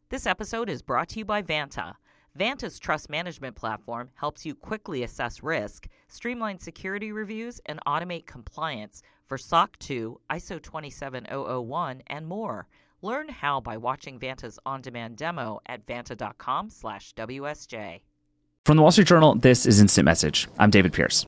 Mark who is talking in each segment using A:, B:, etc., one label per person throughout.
A: This episode is brought to you by Vanta. Vanta's trust management platform helps you quickly assess risk, streamline security reviews, and automate compliance for SOC 2, ISO 27001, and more. Learn how by watching Vanta's on-demand demo at vanta.com/WSJ.
B: From the Wall Street Journal, this is Instant Message. I'm David Pierce.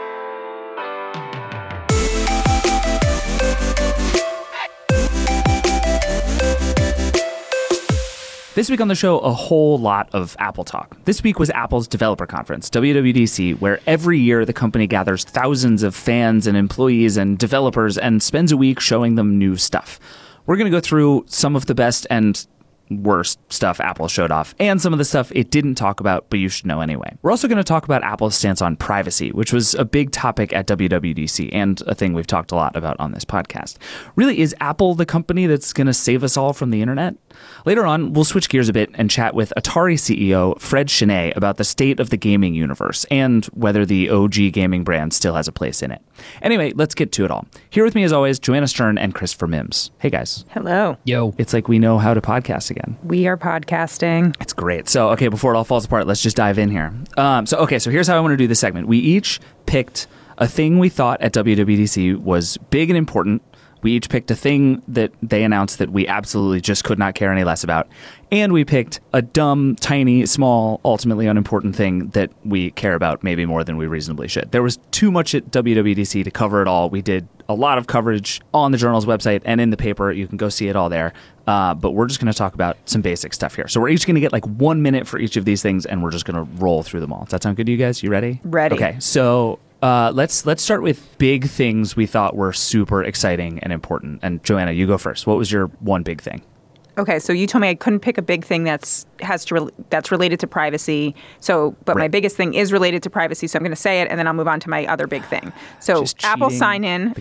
B: This week on the show, a whole lot of Apple talk. This week was Apple's developer conference, WWDC, where every year the company gathers thousands of fans and employees and developers and spends a week showing them new stuff. We're going to go through some of the best and worst stuff Apple showed off, and some of the stuff it didn't talk about, but you should know anyway. We're also going to talk about Apple's stance on privacy, which was a big topic at WWDC and a thing we've talked a lot about on this podcast. Really, is Apple the company that's going to save us all from the internet? Later on, we'll switch gears a bit and chat with Atari CEO Fred Chenet about the state of the gaming universe and whether the OG gaming brand still has a place in it. Anyway, let's get to it all. Here with me, as always, Joanna Stern and Christopher Mims. Hey, guys.
C: Hello.
D: Yo.
B: It's like we know how to podcast again.
C: We are podcasting.
B: It's great. So, okay, before it all falls apart, let's just dive in here. So here's how I want to do this segment. We each picked a thing we thought at WWDC was big and important. We each picked a thing that they announced that we absolutely just could not care any less about. And we picked a dumb, tiny, small, ultimately unimportant thing that we care about maybe more than we reasonably should. There was too much at WWDC to cover it all. We did a lot of coverage on the Journal's website and in the paper. You can go see it all there. But we're just going to talk about some basic stuff here. So we're each going to get like 1 minute for each of these things, and we're just going to roll through them all. Does that sound good to you guys? You ready?
C: Ready.
B: Okay, so let's start with big things we thought were super exciting and important. And Joanna, you go first. What was your one big thing?
C: Okay, so you told me I couldn't pick a big thing that's related to privacy. But my biggest thing is related to privacy, so I'm going to say it, and then I'll move on to my other big thing. So Apple Sign-In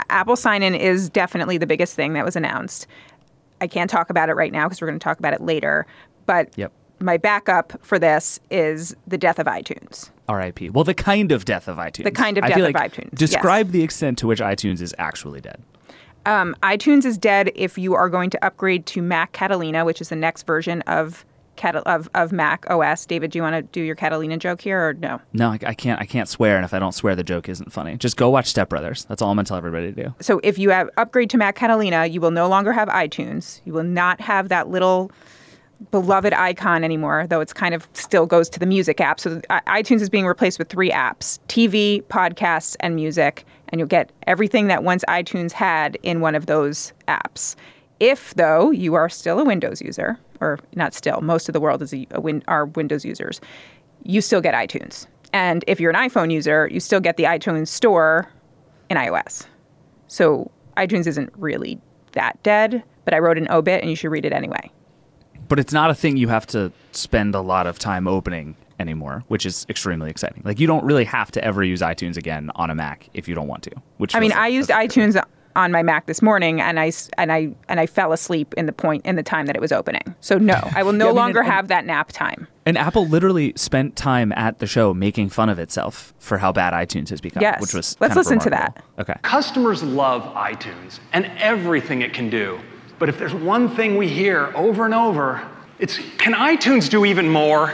C: is definitely the biggest thing that was announced. I can't talk about it right now because we're going to talk about it later. But my backup for this is the death of iTunes.
B: R.I.P. Well, the kind of death of iTunes.
C: The kind of death of iTunes.
B: Describe the extent to which iTunes is actually dead.
C: iTunes is dead if you are going to upgrade to Mac Catalina, which is the next version of Mac OS. David, do you want to do your Catalina joke here or no?
B: No, I can't. I can't swear, and if I don't swear, the joke isn't funny. Just go watch Step Brothers. That's all I'm going to tell everybody to do.
C: So if you upgrade to Mac Catalina, you will no longer have iTunes. You will not have that little beloved icon anymore, though it's kind of still goes to the music app. So iTunes is being replaced with 3 apps: TV, podcasts, and music. And you'll get everything that once iTunes had in one of those apps. If, though, you are still a Windows user, or not still, most of the world are Windows users, you still get iTunes. And if you're an iPhone user, you still get the iTunes Store in iOS. So iTunes isn't really that dead, but I wrote an obit, and you should read it anyway.
B: But it's not a thing you have to spend a lot of time opening anymore, which is extremely exciting. Like, you don't really have to ever use iTunes again on a Mac if you don't want to.
C: I used iTunes on my Mac this morning, and I fell asleep in the time that it was opening. So no, I will no longer have that nap time.
B: And Apple literally spent time at the show making fun of itself for how bad iTunes has become.
C: Yes.
B: Which was
C: Let's listen to that.
B: Okay.
E: Customers love iTunes and everything it can do. But if there's one thing we hear over and over, it's, can iTunes do even more?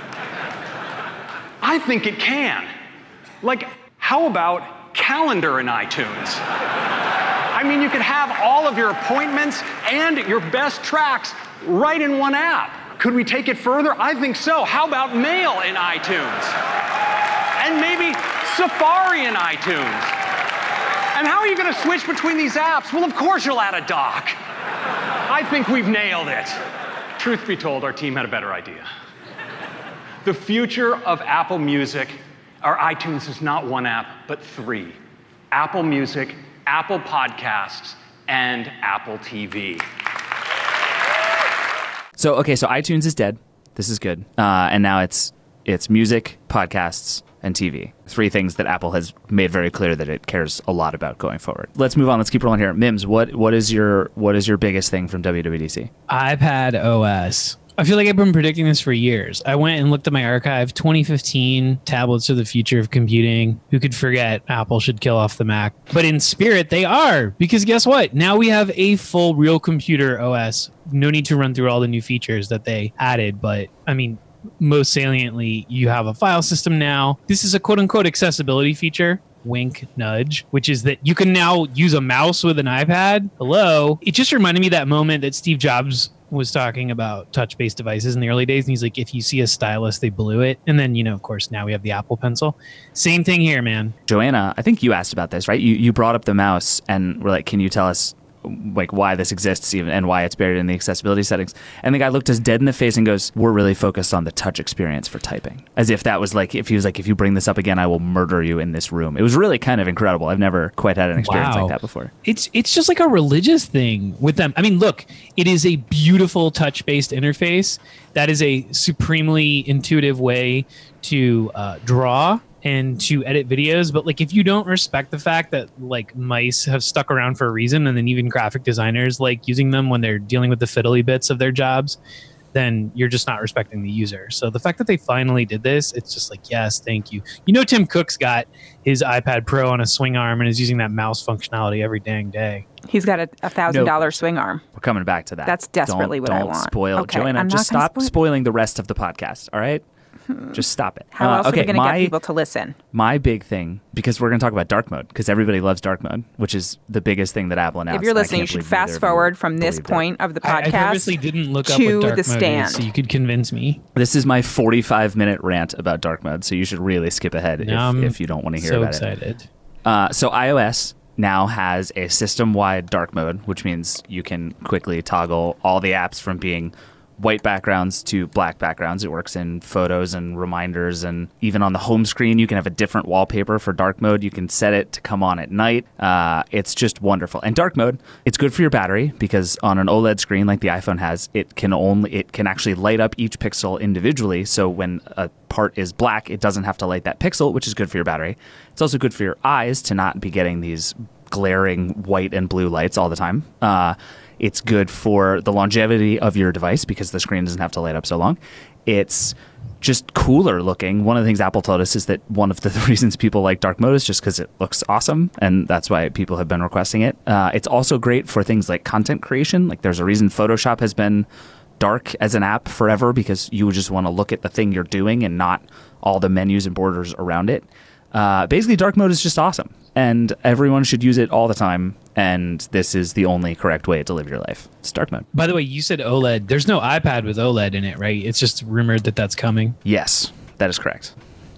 E: I think it can. Like, how about calendar in iTunes? I mean, you could have all of your appointments and your best tracks right in one app. Could we take it further? I think so. How about mail in iTunes? And maybe Safari in iTunes. And how are you going to switch between these apps? Well, of course you'll add a dock. I think we've nailed it. Truth be told, our team had a better idea. The future of Apple Music, or iTunes, is not one app, but 3. Apple Music, Apple Podcasts, and Apple TV.
B: So iTunes is dead. This is good. And now it's music, podcasts, and TV. 3 things that Apple has made very clear that it cares a lot about going forward. Let's move on. Let's keep rolling here. Mims, what is your biggest thing from WWDC?
D: iPad OS. I feel like I've been predicting this for years. I went and looked at my archive. 2015, tablets are the future of computing. Who could forget Apple should kill off the Mac? But in spirit, they are. Because guess what? Now we have a full real computer OS. No need to run through all the new features that they added. But, I mean, most saliently, you have a file system now. This is a quote-unquote accessibility feature. Wink, nudge, which is that you can now use a mouse with an iPad. Hello. It just reminded me that moment that Steve Jobs was talking about touch-based devices in the early days, and he's like, if you see a stylus, they blew it. And then, of course, now we have the Apple Pencil. Same thing here, man.
B: Joanna, I think you asked about this, right? You brought up the mouse and were like, can you tell us like why this exists even and why it's buried in the accessibility settings? And the guy looked us dead in the face and goes, we're really focused on the touch experience for typing. As if that was like, if he was like, if you bring this up again, I will murder you in this room. It was really kind of incredible. I've never quite had an experience like that before.
D: It's just like a religious thing with them. I mean, look, it is a beautiful touch-based interface. That is a supremely intuitive way to draw and to edit videos. But like, if you don't respect the fact that like mice have stuck around for a reason, and then even graphic designers like using them when they're dealing with the fiddly bits of their jobs, then you're just not respecting the user. So the fact that they finally did this, it's just like, yes, thank you. Tim Cook's got his iPad Pro on a swing arm and is using that mouse functionality every dang day.
C: He's got a $1,000 swing arm.
B: We're coming back to that.
C: That's desperately what I want.
B: Don't spoil.
C: Okay,
B: Joanna, just stop spoiling the rest of the podcast, all right? Just stop it.
C: How else are we going to get people to listen?
B: My big thing, because we're going to talk about dark mode, because everybody loves dark mode, which is the biggest thing that Apple announced.
C: If you're listening, you should fast forward from this point of the podcast
D: I purposely didn't look up
C: to
D: what dark
C: the
D: mode
C: stand.
D: is, so you could convince me.
B: This is my 45-minute rant about dark mode, so you should really skip ahead if you don't want to hear about
D: excited.
B: it. So iOS now has a system-wide dark mode, which means you can quickly toggle all the apps from being white backgrounds to black backgrounds. It works in photos and reminders, and even on the home screen, you can have a different wallpaper for dark mode. You can set it to come on at night. It's just wonderful. And dark mode, it's good for your battery because on an OLED screen like the iPhone has, it can actually light up each pixel individually. So when a part is black, it doesn't have to light that pixel, which is good for your battery. It's also good for your eyes to not be getting these glaring white and blue lights all the time. It's good for the longevity of your device because the screen doesn't have to light up so long. It's just cooler looking. One of the things Apple told us is that one of the reasons people like dark mode is just because it looks awesome, and that's why people have been requesting it. It's also great for things like content creation. Like there's a reason Photoshop has been dark as an app forever, because you just want to look at the thing you're doing and not all the menus and borders around it. Basically, dark mode is just awesome, and everyone should use it all the time, and this is the only correct way to live your life. It's dark mode.
D: By the way, you said OLED. There's no iPad with OLED in it, right? It's just rumored that that's coming.
B: Yes, that is correct.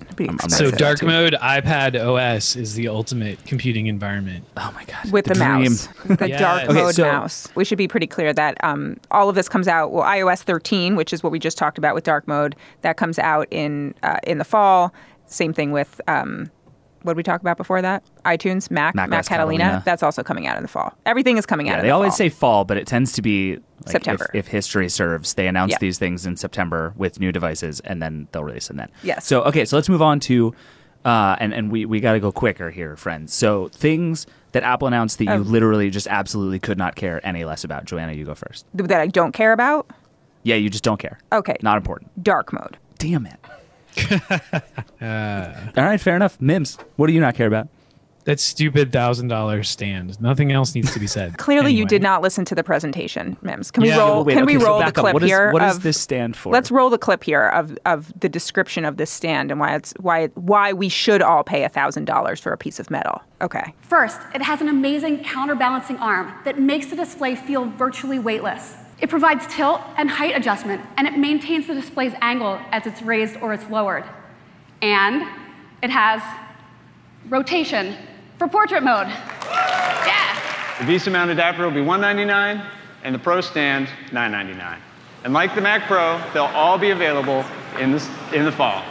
D: So dark mode iPad OS is the ultimate computing environment.
B: Oh my God.
C: With the mouse. The
D: Yes.
C: dark
D: Okay,
C: mode mouse. We should be pretty clear that all of this comes out, iOS 13, which is what we just talked about with dark mode, that comes out in the fall. Same thing with, what did we talk about before that? iTunes, Mac Catalina. That's also coming out in the fall. Everything is coming out in the fall.
B: They always say fall, but it tends to be like
C: September.
B: If history serves, they announce these things in September with new devices, and then they'll release them then.
C: Yes.
B: So, okay, so let's move on to, and we got to go quicker here, friends. So things that Apple announced that you literally just absolutely could not care any less about. Joanna, you go first.
C: That I don't care about?
B: Yeah, you just don't care.
C: Okay.
B: Not important.
C: Dark mode.
B: Damn it. All right, fair enough. Mims, what do you not care about?
D: That stupid $1,000 stand. Nothing else needs to be said.
C: Clearly,
D: Anyway.
C: you did not listen to the presentation, Mims. Can we
D: Yeah.
C: roll?
B: Wait,
C: can
B: okay,
C: we
B: so
C: roll the
B: back up.
C: clip here?
B: What does this stand for?
C: Let's roll the clip here of the description of this stand and why we should all pay $1,000 for a piece of metal. Okay.
F: First, it has an amazing counterbalancing arm that makes the display feel virtually weightless. It provides tilt and height adjustment, and it maintains the display's angle as it's raised or it's lowered. And it has rotation for portrait mode. Yeah.
E: The VESA mount adapter will be $199, and the Pro stand $999. And like the Mac Pro, they'll all be available in the fall.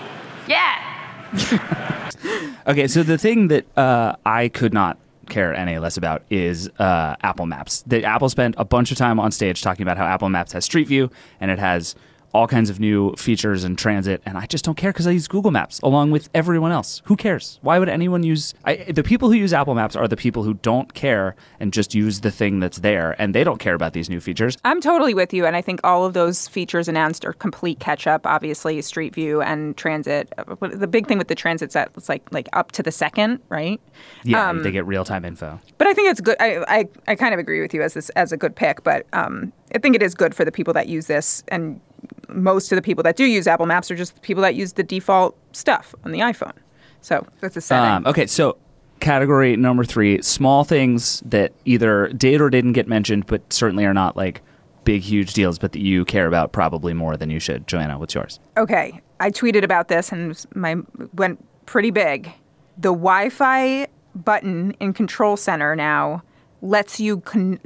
F: Yeah.
B: Okay, so the thing that I could not care any less about is Apple Maps. Apple spent a bunch of time on stage talking about how Apple Maps has Street View, and it has all kinds of new features in transit, and I just don't care because I use Google Maps along with everyone else. Who cares? Why would anyone use... the people who use Apple Maps are the people who don't care and just use the thing that's there, and they don't care about these new features.
C: I'm totally with you, and I think all of those features announced are complete catch-up. Obviously, Street View and Transit. The big thing with the Transit's that it's like up to the second, right?
B: Yeah, they get real-time info.
C: But I think it's good. I kind of agree with you as a good pick, but I think it is good for the people that use this, and most of the people that do use Apple Maps are just the people that use the default stuff on the iPhone. So that's a setting.
B: Okay, so category number 3, small things that either did or didn't get mentioned, but certainly are not like big, huge deals, but that you care about probably more than you should. Joanna, what's yours?
C: Okay, I tweeted about this and went pretty big. The Wi-Fi button in Control Center now lets you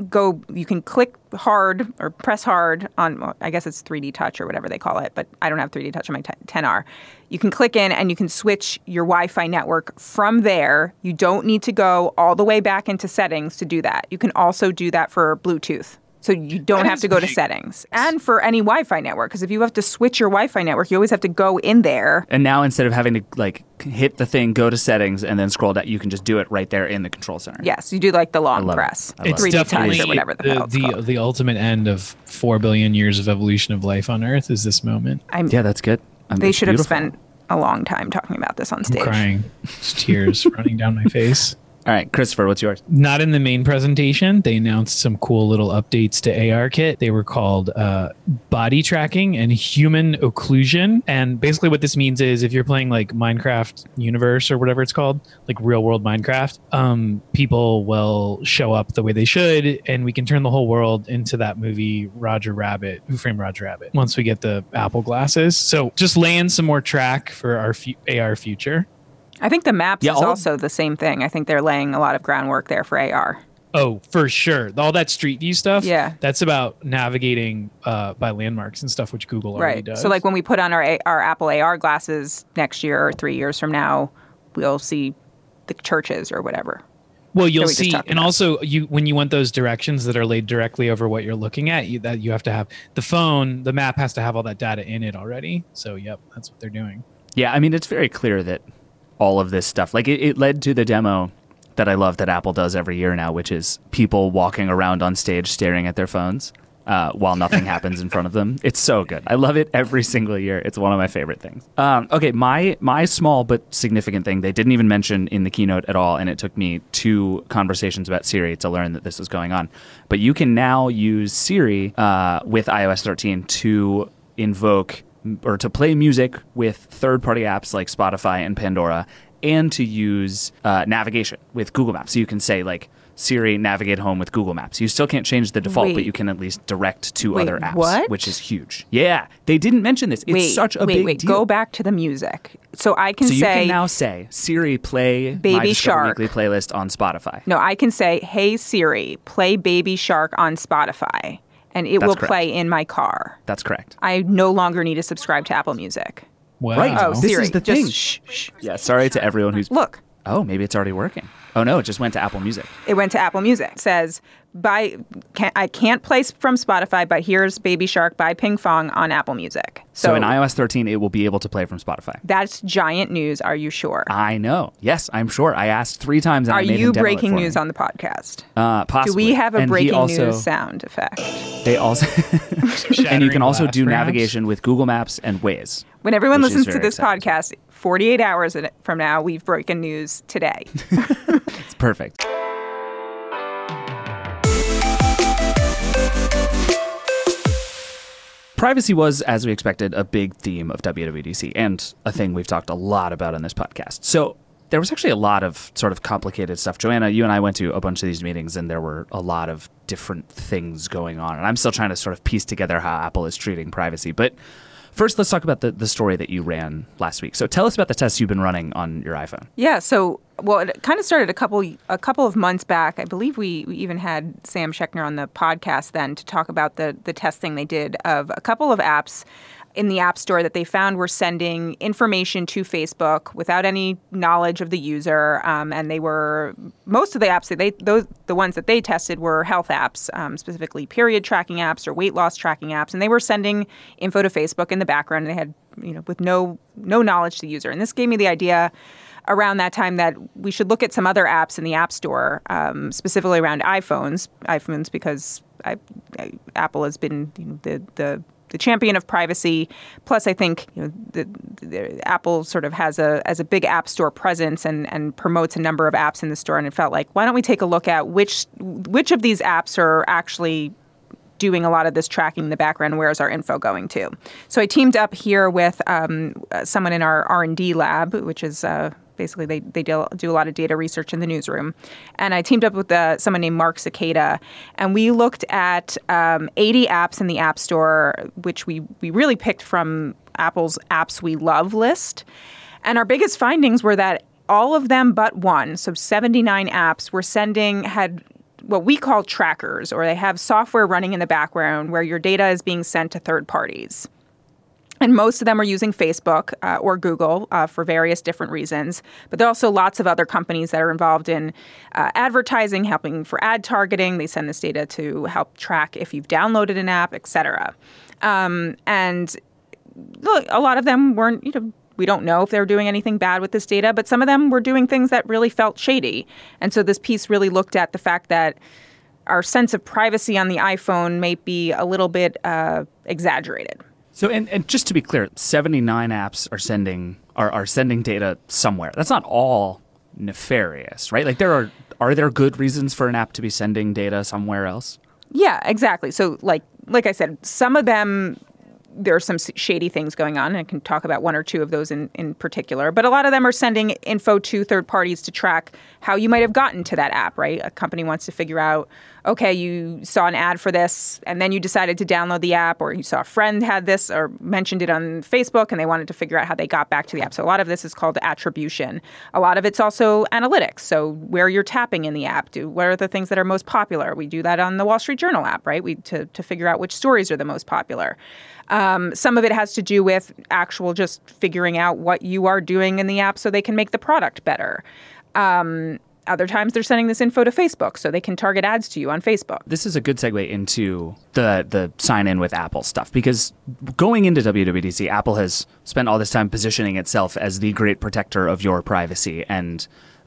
C: you can click hard or press hard on, well, I guess it's 3D Touch or whatever they call it, but I don't have 3D Touch on my 10R. You can click in and you can switch your Wi-Fi network from there. You don't need to go all the way back into settings to do that. You can also do that for Bluetooth. So you don't have to go to settings. And for any Wi-Fi network, because if you have to switch your Wi-Fi network, you always have to go in there.
B: And now instead of having to like hit the thing, go to settings, and then scroll down, you can just do it right there in the Control Center.
C: Yes, you do like the long press.
D: It's
C: 3D Touch or whatever the hell it's called.
D: The ultimate end of 4 billion years of evolution of life on Earth is this moment.
B: Yeah, that's good.
C: They should have spent a long time talking about this on stage.
D: I'm crying. Just tears running down my face.
B: All right, Christopher, what's yours?
D: Not in the main presentation. They announced some cool little updates to ARKit. They were called body tracking and human occlusion. And basically what this means is if you're playing like Minecraft Universe or whatever it's called, like real world Minecraft, people will show up the way they should, and we can turn the whole world into that movie Roger Rabbit, Who Framed Roger Rabbit, once we get the Apple glasses. So just laying some more track for our AR future.
C: I think the Maps is also the same thing. I think they're laying a lot of groundwork there for AR.
D: Oh, for sure. All that Street View stuff,
C: yeah,
D: that's about navigating by landmarks and stuff, which Google already does.
C: So like when we put on our Apple AR glasses next year or 3 years from now, we'll see the churches or whatever.
D: Well, you'll see, and also when you want those directions that are laid directly over what you're looking at, you have to have the phone, the map has to have all that data in it already. So, yep, that's what they're doing.
B: Yeah, I mean, it's very clear that all of this stuff, like it led to the demo that I love that Apple does every year now, which is people walking around on stage staring at their phones while nothing happens in front of them. It's so good. I love it every single year. It's one of my favorite things. Okay, my small but significant thing they didn't even mention in the keynote at all, and it took me 2 conversations about Siri to learn that this was going on. But you can now use Siri with iOS 13 to invoke or to play music with third-party apps like Spotify and Pandora, and to use navigation with Google Maps. So you can say, like, Siri, navigate home with Google Maps. You still can't change the default, but you can at least direct to other apps, which is huge. Yeah, they didn't mention this. It's such a big deal.
C: Go back to the music. So I can say...
B: So you can now say, Siri, play
C: Baby Shark
B: Weekly playlist on Spotify.
C: No, I can say, hey, Siri, play Baby Shark on Spotify. And it will play in my car.
B: That's correct.
C: I no longer need to subscribe to Apple Music.
D: Wow.
B: Right.
C: Oh,
B: this
C: Siri,
B: is the thing. Shh. Yeah, sorry to everyone who's...
C: Look.
B: Oh, maybe it's already working. Oh, no, it just went to Apple Music.
C: It went to Apple Music. It says, I can't play from Spotify, but here's Baby Shark by Ping Fong on Apple Music.
B: So in iOS 13, it will be able to play from Spotify.
C: That's giant news. Are you sure?
B: I know. Yes, I'm sure. I asked 3 times. And
C: Are
B: I made
C: you
B: him demo
C: breaking
B: it for
C: news
B: me.
C: on the podcast?
B: Possibly.
C: Do we have a
B: and
C: breaking news sound effect?
B: They also, and you can also do navigation with Google Maps and Waze.
C: When everyone listens to this podcast, 48 hours from now, we've broken news today.
B: It's perfect. Privacy was, as we expected, a big theme of WWDC and a thing we've talked a lot about on this podcast. So there was actually a lot of sort of complicated stuff. Joanna, you and I went to a bunch of these meetings, and there were a lot of different things going on. And I'm still trying to sort of piece together how Apple is treating privacy. But first, let's talk about the story that you ran last week. So tell us about the tests you've been running on your iPhone.
C: Yeah, so, well, it kind of started a couple of months back. I believe we even had Sam Schechner on the podcast then to talk about the testing they did of a couple of apps. in the App Store that they found were sending information to Facebook without any knowledge of the user. And they were, most of the apps, the ones that they tested were health apps, specifically period tracking apps or weight loss tracking apps. And they were sending info to Facebook in the background. And they had, with no knowledge to the user. And this gave me the idea around that time that we should look at some other apps in the App Store, specifically around iPhones because Apple has been the champion of privacy. Plus, I think the Apple sort of has a big App Store presence and promotes a number of apps in the store. And it felt like, why don't we take a look at which of these apps are actually doing a lot of this tracking in the background? Where is our info going to? So I teamed up here with someone in our R&D lab, which is basically they do a lot of data research in the newsroom. And I teamed up with someone named Mark Cicada, and we looked at 80 apps in the App Store, which we really picked from Apple's Apps We Love list. And our biggest findings were that all of them but one, so 79 apps, had what we call trackers, or they have software running in the background where your data is being sent to third parties. And most of them are using Facebook or Google for various different reasons. But there are also lots of other companies that are involved in advertising, helping for ad targeting. They send this data to help track if you've downloaded an app, et cetera. And look, a lot of them weren't, we don't know if they were doing anything bad with this data, but some of them were doing things that really felt shady. And so this piece really looked at the fact that our sense of privacy on the iPhone may be a little bit exaggerated.
B: So, and just to be clear, 79 apps are sending data somewhere. That's not all nefarious, right? Like are there good reasons for an app to be sending data somewhere else?
C: Yeah, exactly. So like I said, some of them, there are some shady things going on, and I can talk about one or two of those in particular. But a lot of them are sending info to third parties to track how you might have gotten to that app, right? A company wants to figure out, okay, you saw an ad for this, and then you decided to download the app, or you saw a friend had this or mentioned it on Facebook, and they wanted to figure out how they got back to the app. So a lot of this is called attribution. A lot of it's also analytics. So where you're tapping in the app, what are the things that are most popular? We do that on the Wall Street Journal app, right? To figure out which stories are the most popular. Some of it has to do with actual just figuring out what you are doing in the app so they can make the product better. Other times they're sending this info to Facebook so they can target ads to you on Facebook.
B: This is a good segue into the sign in with Apple stuff, because going into WWDC, Apple has spent all this time positioning itself as the great protector of your privacy. And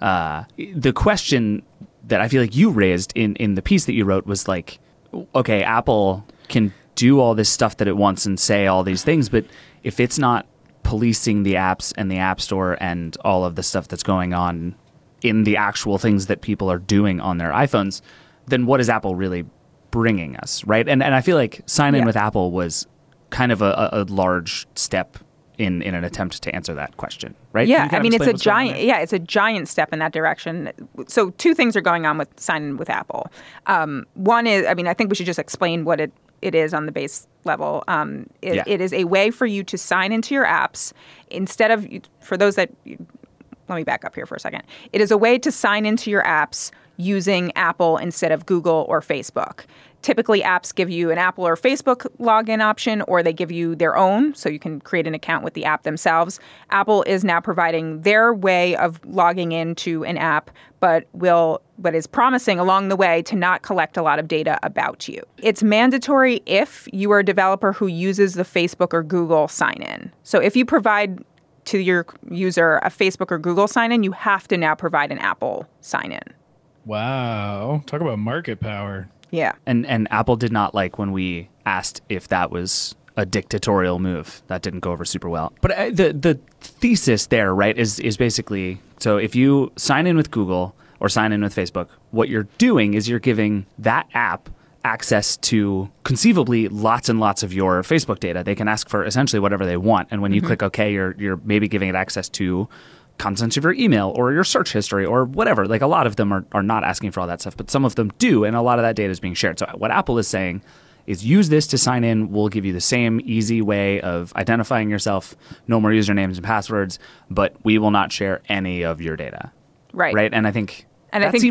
B: the question that I feel like you raised in the piece that you wrote was like, okay, Apple can do all this stuff that it wants and say all these things, but if it's not policing the apps and the App Store and all of the stuff that's going on in the actual things that people are doing on their iPhones, then what is Apple really bringing us, right? And I feel like sign in with Apple was kind of a large step in an attempt to answer that question, right?
C: Yeah, I mean, it's a giant step in that direction. So two things are going on with sign in with Apple. One is, I think we should just explain what it is on the base level. It is a way for you to sign into your apps instead of, for those that, let me back up here for a second. It is a way to sign into your apps using Apple instead of Google or Facebook. Typically, apps give you an Apple or Facebook login option, or they give you their own, so you can create an account with the app themselves. Apple is now providing their way of logging into an app, but is promising along the way to not collect a lot of data about you. It's mandatory if you are a developer who uses the Facebook or Google sign-in. So if you provide to your user a Facebook or Google sign-in, you have to now provide an Apple sign-in.
G: Wow. Talk about market power.
C: Yeah.
B: And Apple did not like when we asked if that was a dictatorial move. That didn't go over super well. But the thesis there, right, is basically, so if you sign in with Google or sign in with Facebook, what you're doing is you're giving that app access to conceivably lots and lots of your Facebook data. They can ask for essentially whatever they want. And when you click OK, you're maybe giving it access to contents of your email or your search history or whatever. Like a lot of them are not asking for all that stuff, but some of them do. And a lot of that data is being shared. So what Apple is saying is use this to sign in. We'll give you the same easy way of identifying yourself, no more usernames and passwords, but we will not share any of your data.
C: Right.
B: Right. And I think that seems like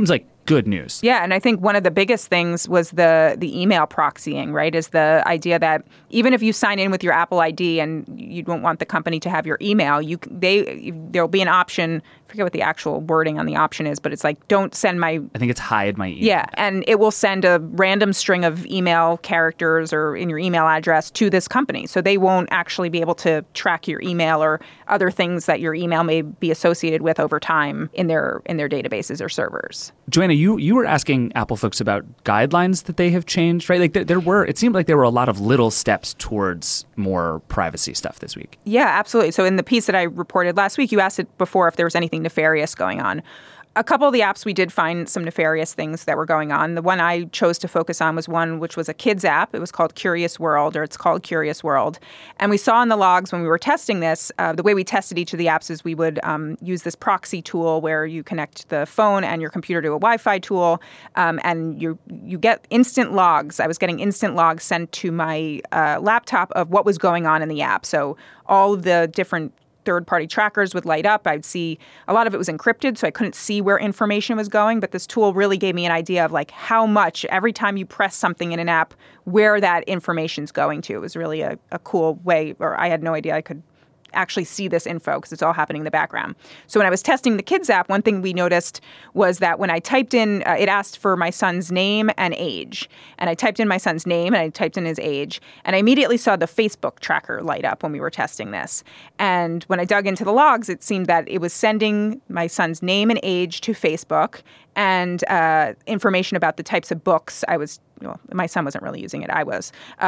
B: good news.
C: Yeah, and I think one of the biggest things was the email proxying, right? Is the idea that even if you sign in with your Apple ID and you don't want the company to have your email, there'll be an option. I forget what the actual wording on the option is, but it's like, don't send my...
B: I think it's hide my email.
C: Yeah, and it will send a random string of email characters or in your email address to this company. So they won't actually be able to track your email or other things that your email may be associated with over time in their databases or servers.
B: Joanna, you were asking Apple folks about guidelines that they have changed, right? Like it seemed like there were a lot of little steps towards more privacy stuff this week.
C: Yeah, absolutely. So in the piece that I reported last week, you asked it before if there was anything nefarious going on. A couple of the apps, we did find some nefarious things that were going on. The one I chose to focus on was one which was a kids app. It was called Curious World, or it's called Curious World. And we saw in the logs when we were testing this, the way we tested each of the apps is we would use this proxy tool where you connect the phone and your computer to a Wi-Fi tool, and you get instant logs. I was getting instant logs sent to my laptop of what was going on in the app. So all of the different third-party trackers would light up. I'd see a lot of it was encrypted, so I couldn't see where information was going. But this tool really gave me an idea of like how much every time you press something in an app, where that information's going to. It was really a cool way, or I had no idea I could actually see this info because it's all happening in the background. So when I was testing the kids app, one thing we noticed was that when I typed in, it asked for my son's name and age. And I typed in my son's name and I typed in his age. And I immediately saw the Facebook tracker light up when we were testing this. And when I dug into the logs, it seemed that it was sending my son's name and age to Facebook and information about the types of books my son wasn't really using it. I was.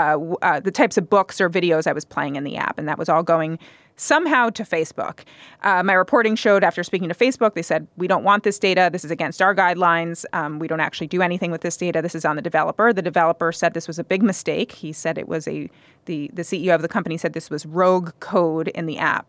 C: The types of books or videos I was playing in the app. And that was all going somehow to Facebook. My reporting showed after speaking to Facebook, they said, we don't want this data. This is against our guidelines. We don't actually do anything with this data. This is on the developer. The developer said this was a big mistake. He said it was the CEO of the company said this was rogue code in the app.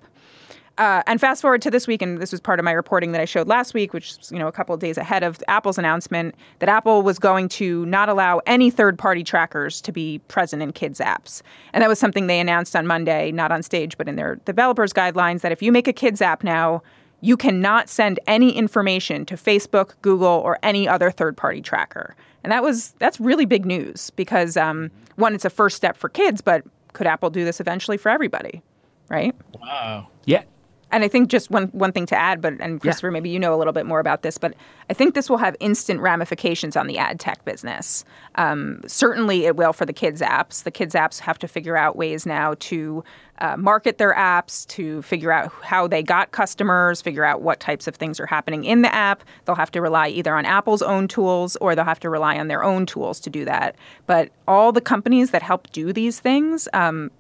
C: And fast forward to this week, and this was part of my reporting that I showed last week, which is, a couple of days ahead of Apple's announcement that Apple was going to not allow any third-party trackers to be present in kids' apps. And that was something they announced on Monday, not on stage, but in their developers' guidelines, that if you make a kids' app now, you cannot send any information to Facebook, Google, or any other third-party tracker. And that's really big news because, one, it's a first step for kids, but could Apple do this eventually for everybody, right?
G: Wow.
B: Yeah.
C: And I think just one thing to add, and Christopher, maybe you know a little bit more about this, but I think this will have instant ramifications on the ad tech business. Certainly it will for the kids' apps. The kids' apps have to figure out ways now to market their apps, to figure out how they got customers, figure out what types of things are happening in the app. They'll have to rely either on Apple's own tools or they'll have to rely on their own tools to do that. But all the companies that help do these things,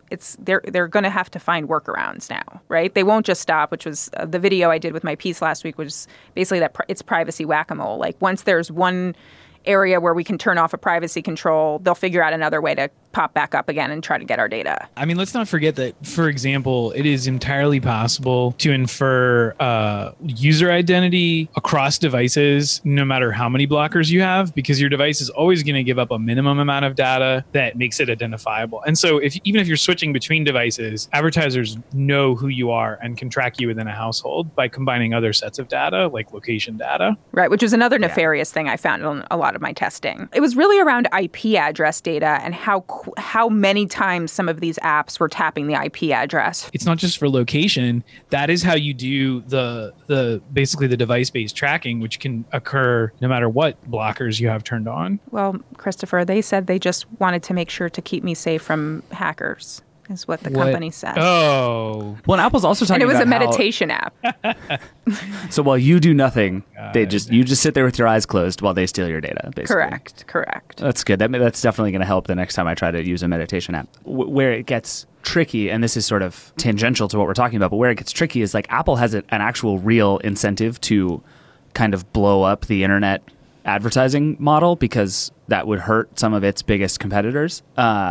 C: they're going to have to find workarounds now, right? They won't just stop, which was the video I did with my piece last week, which is basically that it's privacy whack-a-mole. Like once there's one area where we can turn off a privacy control, they'll figure out another way to pop back up again and try to get our data.
D: I mean, let's not forget that, for example, it is entirely possible to infer user identity across devices, no matter how many blockers you have, because your device is always going to give up a minimum amount of data that makes it identifiable. And so even if you're switching between devices, advertisers know who you are and can track you within a household by combining other sets of data, like location data.
C: Right, which is another nefarious thing I found in a lot of my testing. It was really around IP address data and how many times some of these apps were tapping the IP address.
D: It's not just for location. That is how you do the basically the device-based tracking, which can occur no matter what blockers you have turned on.
C: Well, Christopher, they said they just wanted to make sure to keep me safe from hackers, is what the company said.
D: Oh.
B: Well, and Apple's also talking about
C: And it was a meditation app.
B: So while you do nothing, you just sit there with your eyes closed while they steal your data, basically.
C: Correct.
B: That's good. That's definitely going to help the next time I try to use a meditation app. Where it gets tricky, and this is sort of tangential to what we're talking about, but where it gets tricky is like Apple has an actual real incentive to kind of blow up the internet advertising model because that would hurt some of its biggest competitors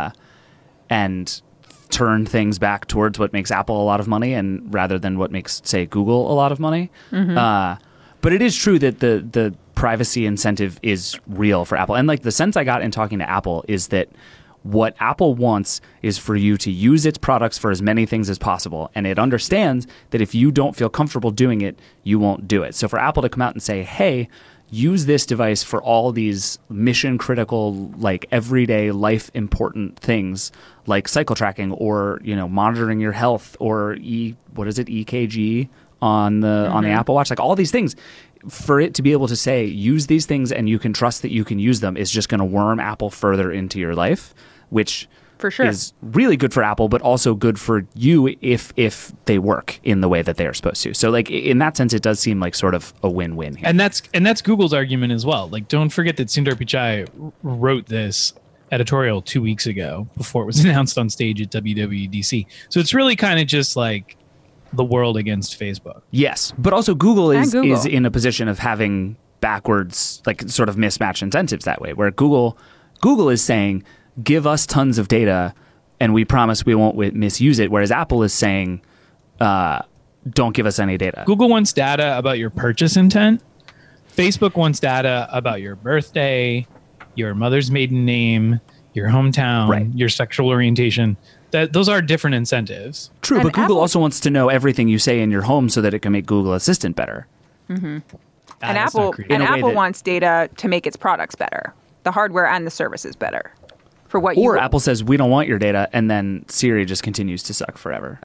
B: and turn things back towards what makes Apple a lot of money and rather than what makes, say, Google a lot of money. Mm-hmm. But it is true that the privacy incentive is real for Apple. And like the sense I got in talking to Apple is that what Apple wants is for you to use its products for as many things as possible. And it understands that if you don't feel comfortable doing it, you won't do it. So for Apple to come out and say, hey, use this device for all these mission critical, like everyday life important things like cycle tracking or, monitoring your health or EKG on the Apple Watch, like all these things. For it to be able to say, use these things and you can trust that you can use them is just going to worm Apple further into your life, which
C: for sure
B: is really good for Apple, but also good for you if they work in the way that they are supposed to. So like in that sense, it does seem like sort of a win-win here.
D: And that's Google's argument as well. Like, don't forget that Sundar Pichai wrote this editorial 2 weeks ago before it was announced on stage at WWDC. So it's really kind of just like the world against Facebook.
B: Yes, but also Google is in a position of having backwards, like sort of mismatched incentives that way, where Google is saying, give us tons of data and we promise we won't misuse it, whereas Apple is saying, don't give us any data.
D: Google wants data about your purchase intent. Facebook wants data about your birthday, your mother's maiden name, your hometown, your sexual orientation. Those are different incentives.
B: True, but Google also wants to know everything you say in your home so that it can make Google Assistant better.
C: Mm-hmm. And Apple wants data to make its products better, the hardware and the services better. For what
B: or Apple says, we don't want your data, and then Siri just continues to suck forever.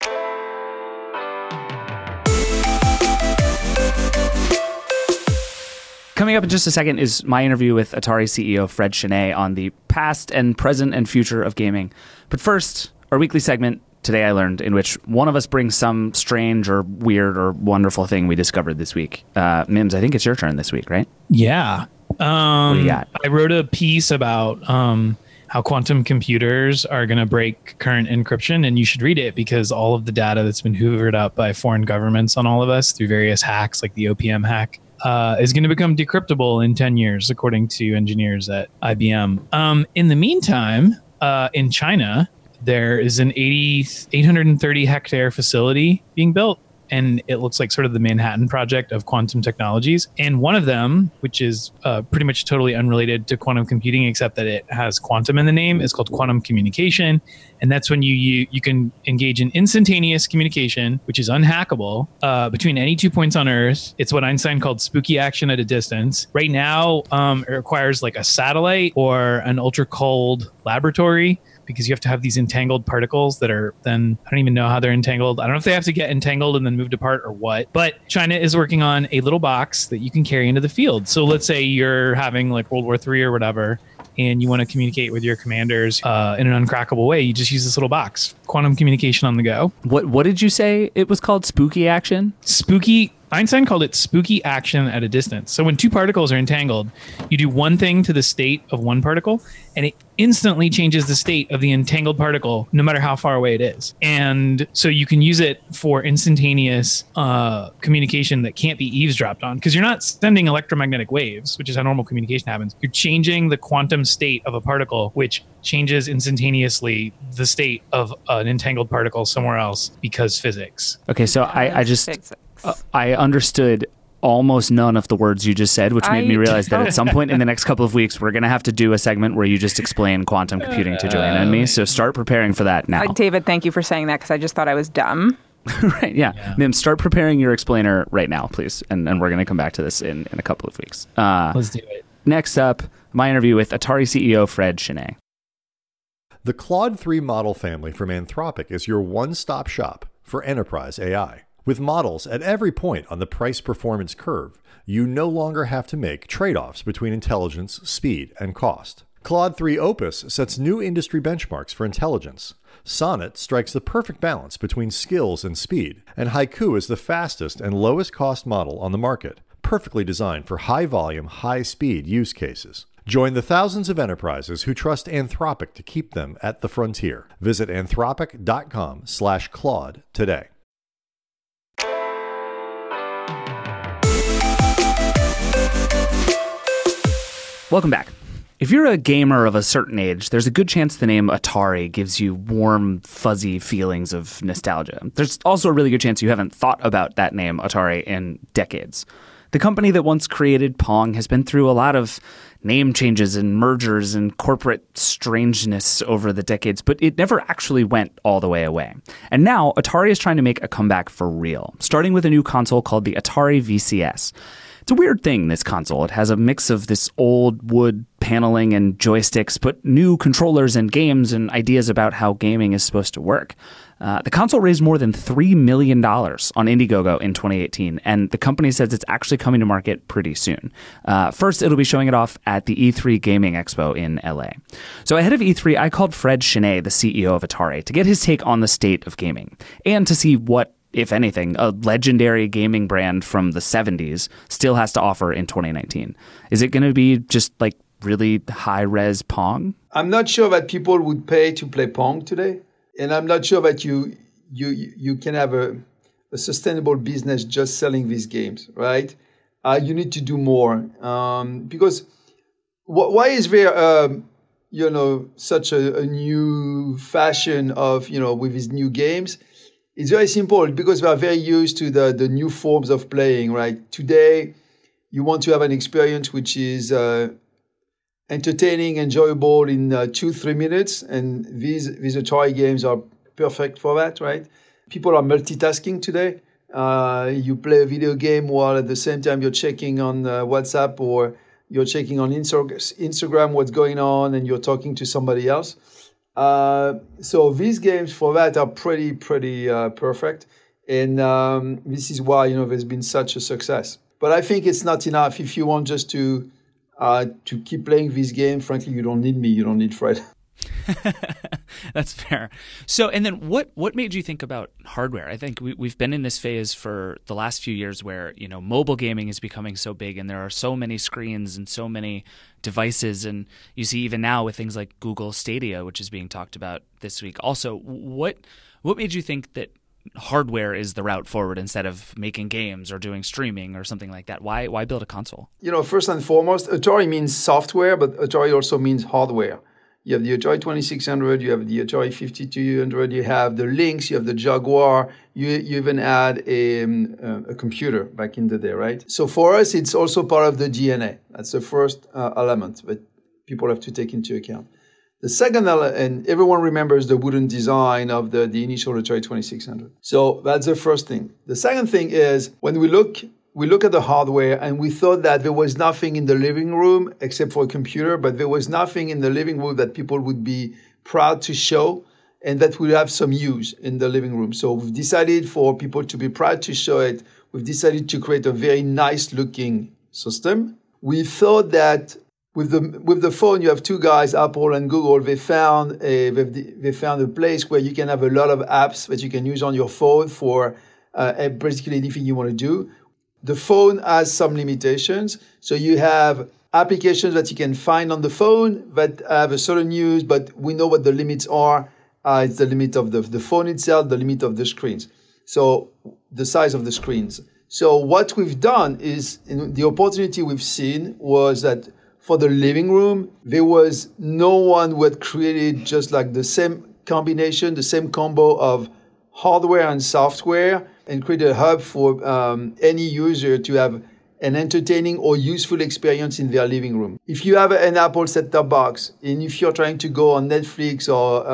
B: Coming up in just a second is my interview with Atari CEO Fred Chenet on the past and present and future of gaming. But first, our weekly segment, Today I Learned, in which one of us brings some strange or weird or wonderful thing we discovered this week. Mims, I think it's your turn this week, right?
D: Yeah.
B: What do you got?
D: I wrote a piece about how quantum computers are going to break current encryption, and you should read it because all of the data that's been hoovered up by foreign governments on all of us through various hacks like the OPM hack is going to become decryptable in 10 years, according to engineers at IBM. In the meantime, in China, there is an 830 hectare facility being built, and it looks like sort of the Manhattan Project of quantum technologies. And one of them, which is pretty much totally unrelated to quantum computing, except that it has quantum in the name, is called quantum communication. And that's when you can engage in instantaneous communication, which is unhackable, between any 2 points on Earth. It's what Einstein called spooky action at a distance. Right now, it requires like a satellite or an ultra cold laboratory, because you have to have these entangled particles that are then, I don't even know how they're entangled. I don't know if they have to get entangled and then moved apart or what. But China is working on a little box that you can carry into the field. So let's say you're having like World War III or whatever, and you want to communicate with your commanders in an uncrackable way. You just use this little box. Quantum communication on the go.
B: What did you say it was called? Spooky action?
D: Einstein called it spooky action at a distance. So when two particles are entangled, you do one thing to the state of one particle, and it instantly changes the state of the entangled particle, no matter how far away it is. And so you can use it for instantaneous communication that can't be eavesdropped on, because you're not sending electromagnetic waves, which is how normal communication happens. You're changing the quantum state of a particle, which changes instantaneously the state of an entangled particle somewhere else because physics.
B: Okay, so I understood almost none of the words you just said, which made me realize that at some point in the next couple of weeks, we're going to have to do a segment where you just explain quantum computing to Joanna and me. So start preparing for that now.
C: David, thank you for saying that, because I just thought I was dumb.
B: Right, yeah. Mim, start preparing your explainer right now, please. And we're going to come back to this in a couple of weeks.
D: Let's do it.
B: Next up, my interview with Atari CEO Fred Chenet.
H: The Claude 3 model family from Anthropic is your one-stop shop for enterprise AI. With models at every point on the price-performance curve, you no longer have to make trade-offs between intelligence, speed, and cost. Claude 3 Opus sets new industry benchmarks for intelligence. Sonnet strikes the perfect balance between skills and speed, and Haiku is the fastest and lowest-cost model on the market, perfectly designed for high-volume, high-speed use cases. Join the thousands of enterprises who trust Anthropic to keep them at the frontier. Visit anthropic.com/Claude today.
B: Welcome back. If you're a gamer of a certain age, there's a good chance the name Atari gives you warm, fuzzy feelings of nostalgia. There's also a really good chance you haven't thought about that name Atari in decades. The company that once created Pong has been through a lot of name changes and mergers and corporate strangeness over the decades, but it never actually went all the way away. And now Atari is trying to make a comeback for real, starting with a new console called the Atari VCS. It's a weird thing, this console. It has a mix of this old wood paneling and joysticks, but new controllers and games and ideas about how gaming is supposed to work. The console raised more than $3 million on Indiegogo in 2018, and the company says it's actually coming to market pretty soon. First, it'll be showing it off at the E3 Gaming Expo in LA. So ahead of E3, I called Fred Chenet, the CEO of Atari, to get his take on the state of gaming, and to see what, if anything, a legendary gaming brand from the 70s still has to offer in 2019. Is it going to be just like really high-res Pong?
I: I'm not sure that people would pay to play Pong today. And I'm not sure that you can have a sustainable business just selling these games, right? You need to do more because why is there such a new fashion of with these new games? It's very simple because we are very used to the new forms of playing, right? Today, you want to have an experience which is entertaining, enjoyable in 2-3 minutes, and these Atari games are perfect for that, right? People are multitasking today. You play a video game while at the same time you're checking on WhatsApp or you're checking on Instagram what's going on, and you're talking to somebody else. So these games for that are pretty perfect, and this is why there's been such a success. But I think it's not enough if you want just to keep playing this game. Frankly, you don't need me. You don't need Fred.
B: That's fair. So, and then what made you think about hardware? I think we've been in this phase for the last few years where, mobile gaming is becoming so big and there are so many screens and so many devices. And you see even now with things like Google Stadia, which is being talked about this week. Also, what made you think that hardware is the route forward instead of making games or doing streaming or something like that? Why build a console?
I: First and foremost, Atari means software, but Atari also means hardware. You have the Atari 2600, you have the Atari 5200, you have the Lynx, you have the Jaguar, you even had a computer back in the day, right? So for us, it's also part of the DNA. That's the first element that people have to take into account. The second element, and everyone remembers the wooden design of the initial Atari 2600. So that's the first thing. The second thing is when we look at the hardware, and we thought that there was nothing in the living room except for a computer, but there was nothing in the living room that people would be proud to show and that would have some use in the living room. So we've decided for people to be proud to show it. We've decided to create a very nice looking system. We thought that with the phone, you have two guys, Apple and Google. They found a place where you can have a lot of apps that you can use on your phone for basically anything you want to do. The phone has some limitations. So you have applications that you can find on the phone that have a certain use, but we know what the limits are. It's the limit of the phone itself, the limit of the screens. So the size of the screens. So what we've done is, the opportunity we've seen was that for the living room, there was no one who had created just like the same combination, the same combo of hardware and software, and create a hub for any user to have an entertaining or useful experience in their living room. If you have an Apple set-top box, and if you're trying to go on Netflix or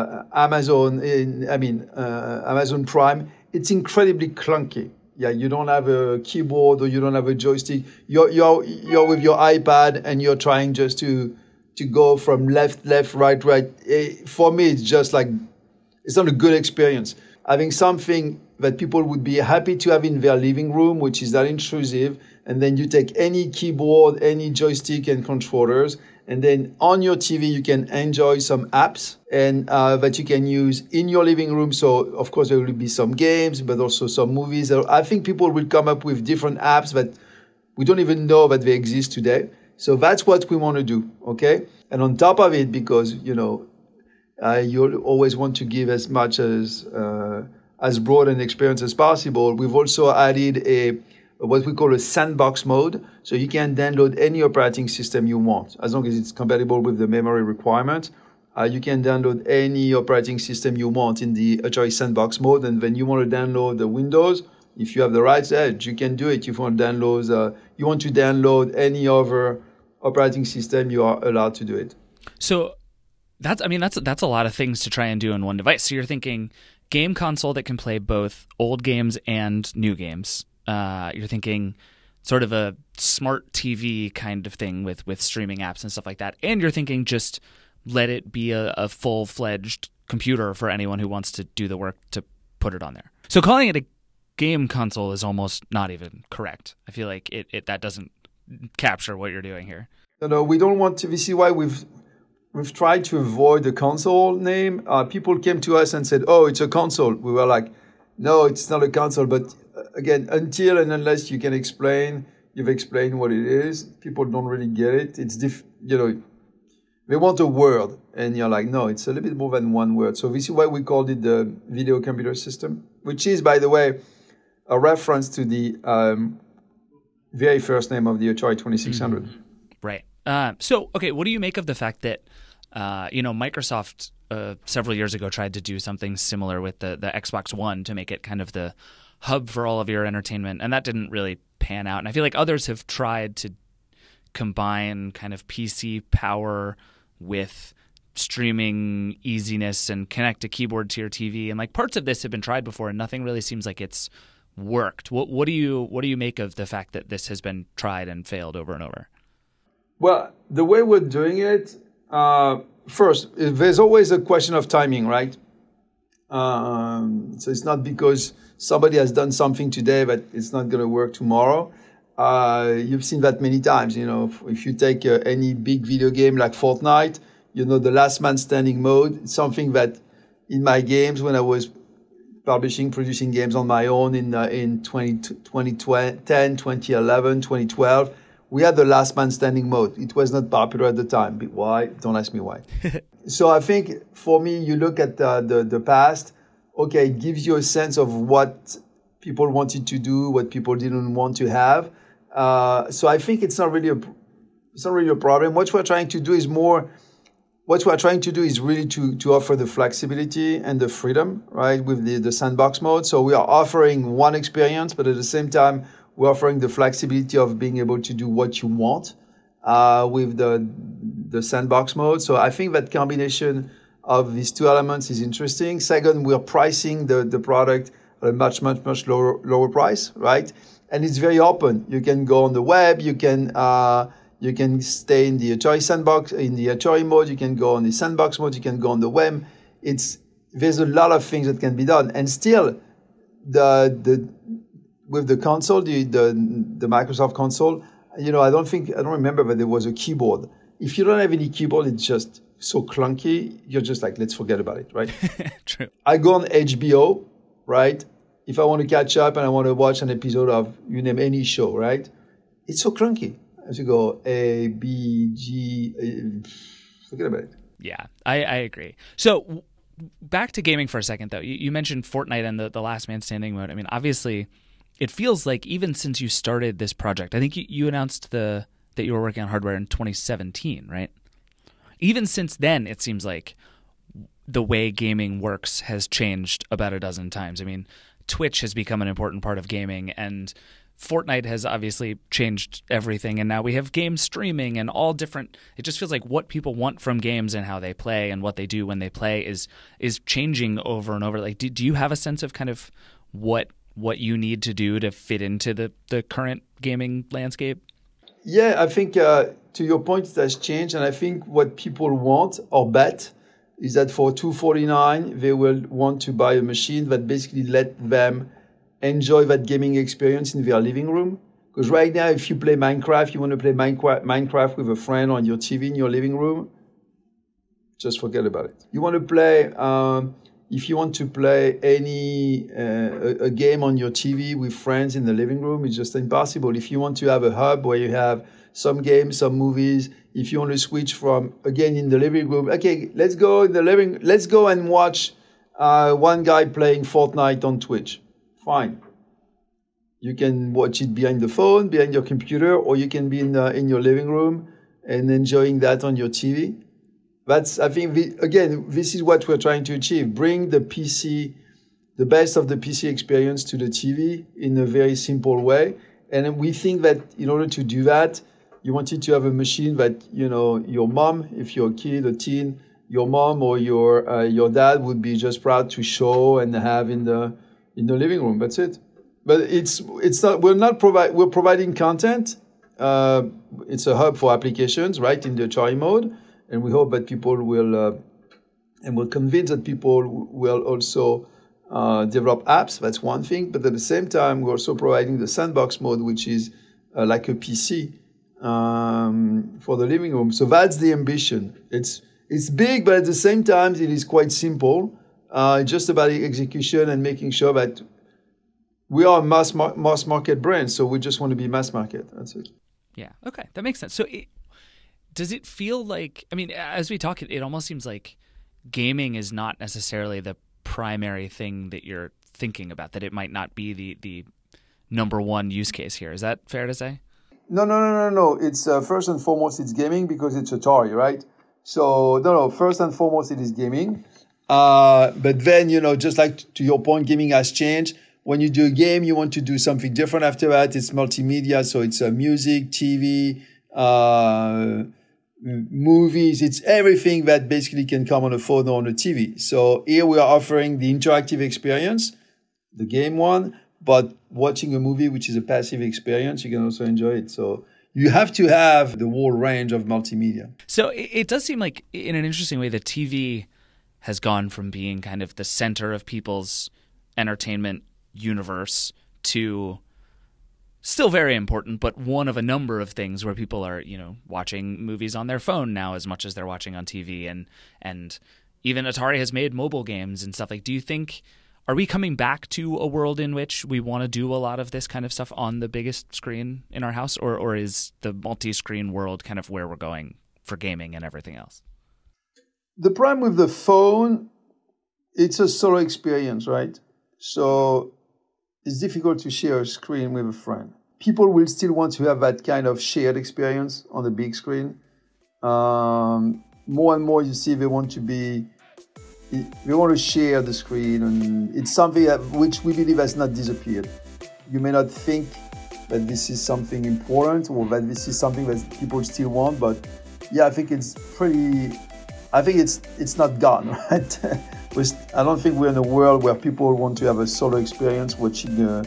I: Amazon Prime, it's incredibly clunky. Yeah, you don't have a keyboard or you don't have a joystick. You're with your iPad and you're trying just to go from left, right. For me, it's just like, it's not a good experience. Having something that people would be happy to have in their living room, which is that intrusive, and then you take any keyboard, any joystick and controllers, and then on your TV you can enjoy some apps and that you can use in your living room. So of course there will be some games, but also some movies. I think people will come up with different apps that we don't even know that they exist today. So that's what we want to do, okay? And on top of it, because you always want to give as much as broad an experience as possible, we've also added what we call a sandbox mode. So you can download any operating system you want, as long as it's compatible with the memory requirement. You can download any operating system you want in the Atari sandbox mode. And when you want to download the Windows, if you have the rights, you can do it. If you want to download any other operating system, you are allowed to do it.
B: So that's a lot of things to try and do in one device. So you're thinking game console that can play both old games and new games. You're thinking sort of a smart TV kind of thing with streaming apps and stuff like that. And you're thinking just let it be a full-fledged computer for anyone who wants to do the work to put it on there. So calling it a game console is almost not even correct. I feel like it that doesn't capture what you're doing here.
I: No, we don't want to. This is why we've tried to avoid the console name. People came to us and said, "Oh, it's a console." We were like, "No, it's not a console." But again, until and unless you've explained what it is, people don't really get it. It's they want a word, and you're like, no, it's a little bit more than one word. So this is why we called it the video computer system, which is, by the way, a reference to the very first name of the Atari 2600.
B: Mm-hmm. Right. So, okay, what do you make of the fact that, Microsoft several years ago tried to do something similar with the Xbox One to make it kind of the hub for all of your entertainment, and that didn't really pan out. And I feel like others have tried to combine kind of PC power with streaming easiness and connect a keyboard to your TV. And like parts of this have been tried before and nothing really seems like it's worked. What do you make of the fact that this has been tried and failed over and over?
I: Well, the way we're doing it, first, there's always a question of timing, right? So it's not because somebody has done something today that it's not going to work tomorrow. You've seen that many times. If you take any big video game like Fortnite, the last man standing mode, it's something that in my games, when I was producing games on my own in 2010, 2011, 2012, we had the last man standing mode. It was not popular at the time. Why? Don't ask me why. So I think for me, you look at the past, okay, it gives you a sense of what people wanted to do, what people didn't want to have. So I think it's not really a problem. What we're trying to do is really to offer the flexibility and the freedom, right, with the sandbox mode. So we are offering one experience, but at the same time, we're offering the flexibility of being able to do what you want with the sandbox mode. So I think that combination of these two elements is interesting. Second, we're pricing the product at a much, much, much lower price, right? And it's very open. You can go on the web. You can stay in the Atari sandbox, in the Atari mode. You can go on the sandbox mode. You can go on the web. There's a lot of things that can be done. And still, with the console, the Microsoft console, I don't remember that there was a keyboard. If you don't have any keyboard, it's just so clunky. You're just like, let's forget about it, right?
B: True.
I: I go on HBO, right? If I want to catch up and I want to watch an episode of, you name any show, right? It's so clunky. I have to go A, B, G, forget about it.
B: Yeah, I agree. So back to gaming for a second, though. You mentioned Fortnite and the last man standing mode. I mean, obviously, it feels like even since you started this project, I think you announced that you were working on hardware in 2017, right? Even since then, it seems like the way gaming works has changed about a dozen times. I mean, Twitch has become an important part of gaming, and Fortnite has obviously changed everything, and now we have game streaming and all different. It just feels like what people want from games and how they play and what they do when they play is changing over and over. Like, do you have a sense of kind of what you need to do to fit into the current gaming landscape?
I: Yeah, I think to your point, it has changed, and I think what people want or bet is that for $249, they will want to buy a machine that basically let them enjoy that gaming experience in their living room. Because right now, if you play Minecraft, you want to play Minecraft with a friend on your TV in your living room, just forget about it. You want to play, if you want to play a game on your TV with friends in the living room, it's just impossible. If you want to have a hub where you have some games, some movies, if you want to switch from, again, in the living room, okay, let's go and watch one guy playing Fortnite on Twitch. Fine. You can watch it behind the phone, behind your computer, or you can be in your living room and enjoying that on your TV. I think, this is what we're trying to achieve. Bring the best of the PC experience to the TV in a very simple way. And we think that in order to do that, you wanted to have a machine that, your mom, if you're a kid, a teen, your mom or your dad would be just proud to show and have in the living room. That's it. But it's not. We're providing content. It's a hub for applications, right, in the Atari mode, and we hope that people will, and we're convinced that people will also develop apps. That's one thing. But at the same time, we're also providing the sandbox mode, which is like a PC for the living room. So that's the ambition. It's big, but at the same time, it is quite simple. It's just about execution and making sure that we are a mass market brand, so we just want to be mass market. That's it.
B: Yeah. Okay, that makes sense. So, does it feel like? I mean, as we talk, it almost seems like gaming is not necessarily the primary thing that you're thinking about. That it might not be the number one use case here. Is that fair to say?
I: No. It's first and foremost, it's gaming because it's Atari, right? So no. First and foremost, it is gaming. But then just like to your point, gaming has changed. When you do a game, you want to do something different after that. It's multimedia, so it's music, TV, movies. It's everything that basically can come on a phone or on a TV. So here we are offering the interactive experience, the game one, but watching a movie, which is a passive experience, you can also enjoy it. So you have to have the whole range of multimedia.
B: So it does seem like, in an interesting way, the TV has gone from being kind of the center of people's entertainment universe to still very important, but one of a number of things where people are, watching movies on their phone now as much as they're watching on TV, and even Atari has made mobile games and stuff. Like, do you think, are we coming back to a world in which we want to do a lot of this kind of stuff on the biggest screen in our house, or is the multi-screen world kind of where we're going for gaming and everything else?
I: The problem with the phone, it's a solo experience, right? So it's difficult to share a screen with a friend. People will still want to have that kind of shared experience on the big screen. More and more, you see, they want to share the screen, and it's something which we believe has not disappeared. You may not think that this is something important or that this is something that people still want, but yeah, I think it's not gone, right? I don't think we're in a world where people want to have a solo experience watching a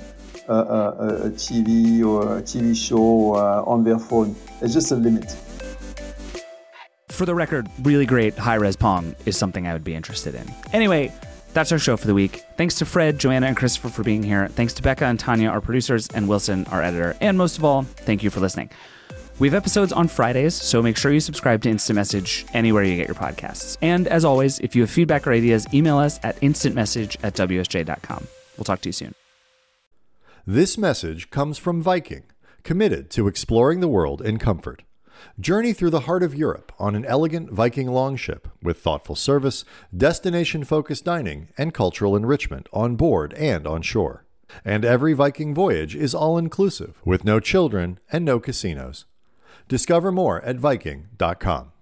I: TV or a TV show on their phone. It's just a limit.
B: For the record, really great high-res Pong is something I would be interested in. Anyway, that's our show for the week. Thanks to Fred, Joanna, and Christopher for being here. Thanks to Becca and Tanya, our producers, and Wilson, our editor. And most of all, thank you for listening. We have episodes on Fridays, so make sure you subscribe to Instant Message anywhere you get your podcasts. And as always, if you have feedback or ideas, email us at instantmessage@wsj.com. We'll talk to you soon.
H: This message comes from Viking, committed to exploring the world in comfort. Journey through the heart of Europe on an elegant Viking longship with thoughtful service, destination-focused dining, and cultural enrichment on board and on shore. And every Viking voyage is all-inclusive, with no children and no casinos. Discover more at Viking.com.